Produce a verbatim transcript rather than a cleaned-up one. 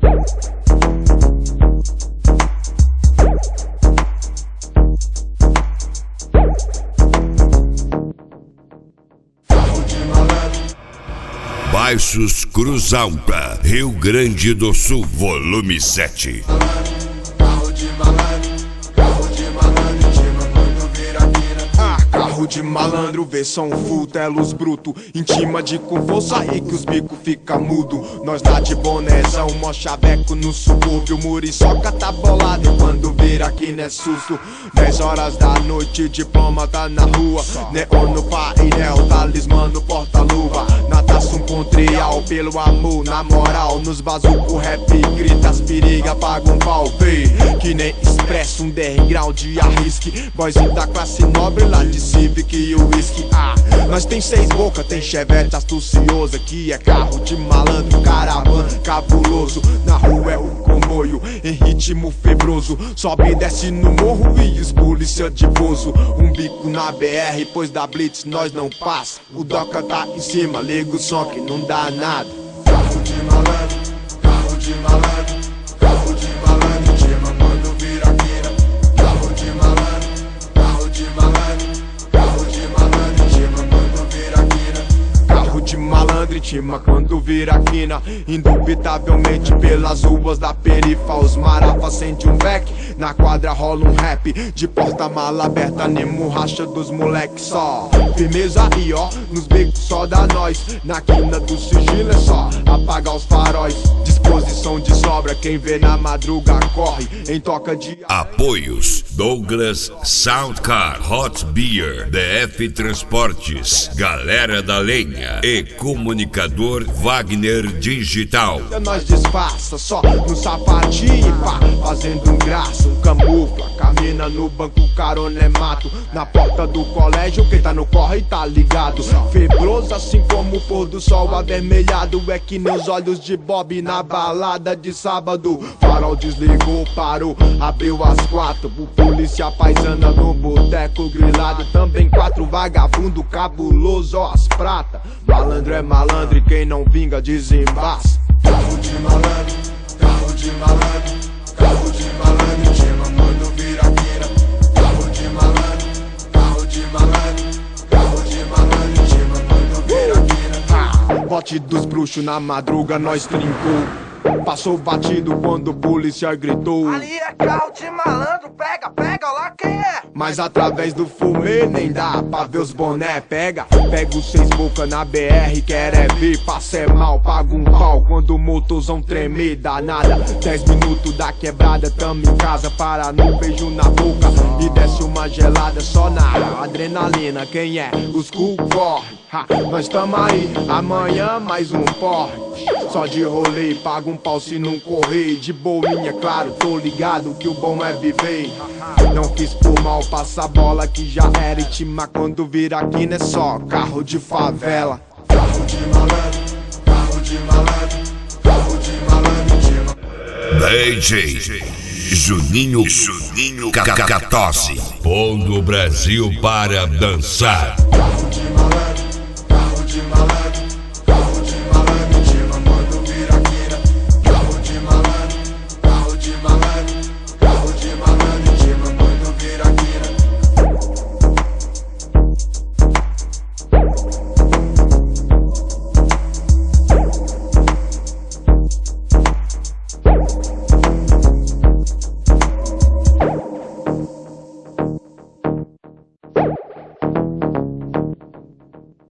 Baixos Cruz Alta, Rio Grande do Sul, volume sete. Carro de malandro, carro de malandro, te mandando vir aqui na... Ah, carro de malandro, vê som full, telos bruto, intima de com força aí que os bicos fica mudo. Nós lá de bonezão, mó chaveco no subúrbio, muriçoca tá bolado e quando vir aqui não é susto. Dez horas da noite, diploma tá na rua, neon no painel, talismã no porta-luva. Natação com trial, pelo amor, na moral, nos bazuco rap, grita as periga, paga um pau, vê. Que nem expresso, um underground de arrisque, boyzinho da classe nobre lá de Civic e o whisky. Ah, nós tem seis boca, tem chevette astuciosa, que é carro de malandro, caravana cabuloso. Na rua é o comboio, em ritmo febroso, sobe e desce no morro e os polícia de bozo. Um bico na B R, pois da blitz nós não passa. O Doca tá em cima, liga o som que não dá nada. Carro de malandro, carro de malandro, carro de malandro, te mandando vir aqui na... Carro de malandro, carro de malandro, carro de malandro, te mandando vir aqui na... Carro de malandro, te mandando vir aqui na... Indubitavelmente pelas ruas da perifa, os marafa acende um beck, na quadra rola um rap, de porta-mala aberta, Nemo racha dos moleque só. Firmeza aí ó, nos becos só da nós, na quina do sigilo é só apagar os faróis. Disposição de sobra, quem vê na madruga corre, em toca de... Apoios: Douglas Soundcar, Hot Beer, D F Transportes, Galera da Lenha e Comunicador Wagner Digital. Nós disfarça só no sapatinho, pá, fazendo um graça, um camufla, camina no banco, carona é mato. Na porta do colégio, quem tá no corre tá ligado. Febroso assim como o pôr do sol avermelhado, é que nem os olhos de Bob na balada de sábado. Farol desligou, parou, abriu às quatro, o polícia paisana no boteco grilado. Também quatro vagabundo cabuloso, ó as prata. Malandro é malandro e quem não vinga desembaça. Carro de malandro, carro de malandro, carro de malandro, te mandando vir aqui na... Carro de malandro, carro de malandro, carro de malandro, te mandando vir aqui na... Ah, bote dos bruxos na madruga, nós trincou. Passou batido quando o polícia gritou. Ali é carro de malandro, pega, pega lá quem é. Mas através do fumê nem dá pra ver os boné. Pega, pega os seis boca na B R, quer é ver, passa é mal, paga um pau quando o motorzão tremer, dá nada. Dez minutos da quebrada, tamo em casa, para no beijo na boca e desce uma gelada só na adrenalina. Quem é? Os cu corre, ha, nós tamo aí, amanhã mais um porre. Só de rolê, paga um pau se não correr. De boinha, claro, tô ligado que o bom é viver. Não quis por mal, passa a bola que já era intima. Quando vir aqui não é só carro de favela. Carro de malandro, carro de malandro, carro de malandro, de malandro. D J Juninho, Juninho Cacatose, pondo o Brasil para dançar. Carro de malandro.